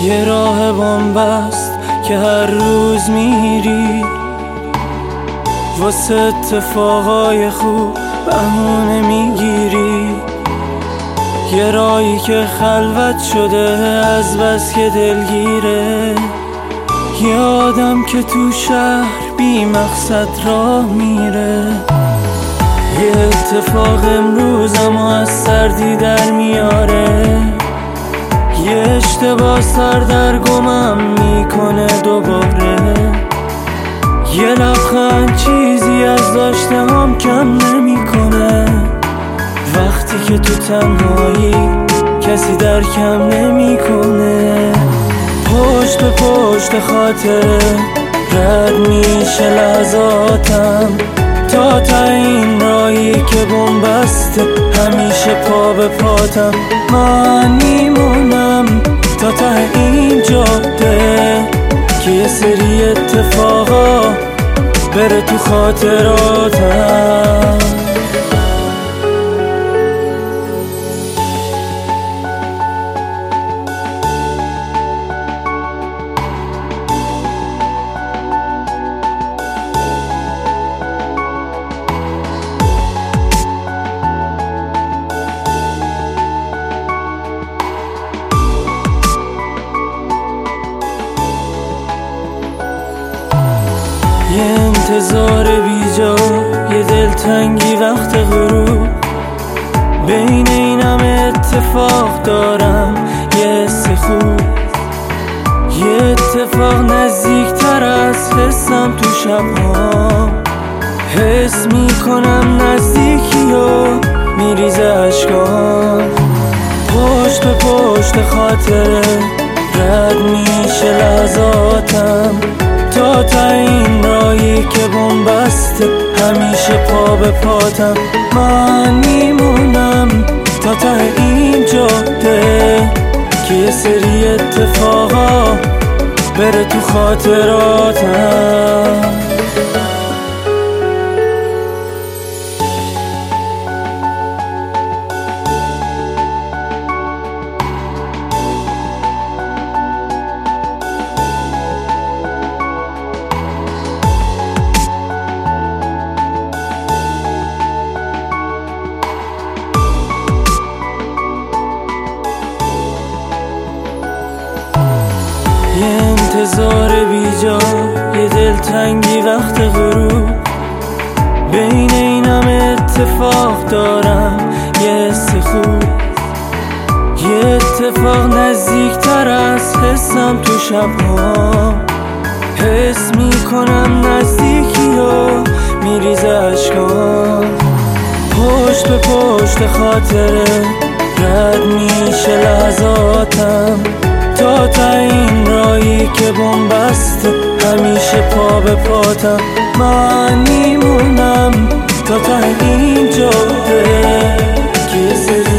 یه راه بن‌بست که هر روز میری واسه اتفاقای خوب بهونه میگیری. یه راهی که خلوت شده از بس که دلگیره. یه آدم که تو شهر بی مقصد راه میره. یه اتفاق امروز اما از سردی در میاره. یه اشتباه سردرگمم میکنه دوباره. یه لبخند چیزی از داشته هم کم نمیکنه. وقتی که تو تنهایی کسی درکم نمیکنه. پشت به پشت خاطره رد میشه لحظاتم تا این راهی که بن‌بسته همیشه پا به پاتم. من میمونم تا این جاده که یه سری اتفاقا بره تو خاطراتم. یه انتظار بیجا، یه دلتنگی وقت غروب. بین این همه اتفاق دارم یه حس خوب. یه اتفاق نزدیکتر از حسم تو شب‌ها. حس میکنم نزدیکی و میریزه اشکام. پشت به پشت خاطره رد میشه لحظاتم تا این راهی که بن‌بسته همیشه پا به پاتم. من میمونم تا این جاده که یه سری اتفاقا بره تو خاطراتم. یه انتظار بیجا، یه دلتنگی وقت غروب. بین این همه اتفاق دارم یه حس خوب. یه اتفاق نزدیکتر از حسم تو شب‌ها. حس میکنم نزدیکی و میریزه اشکام. پشت به پشت خاطره رد میشه لحظاتم تا این راهی که بن‌بسته همیشه پا به پاتم. من میمونم تا این جاده که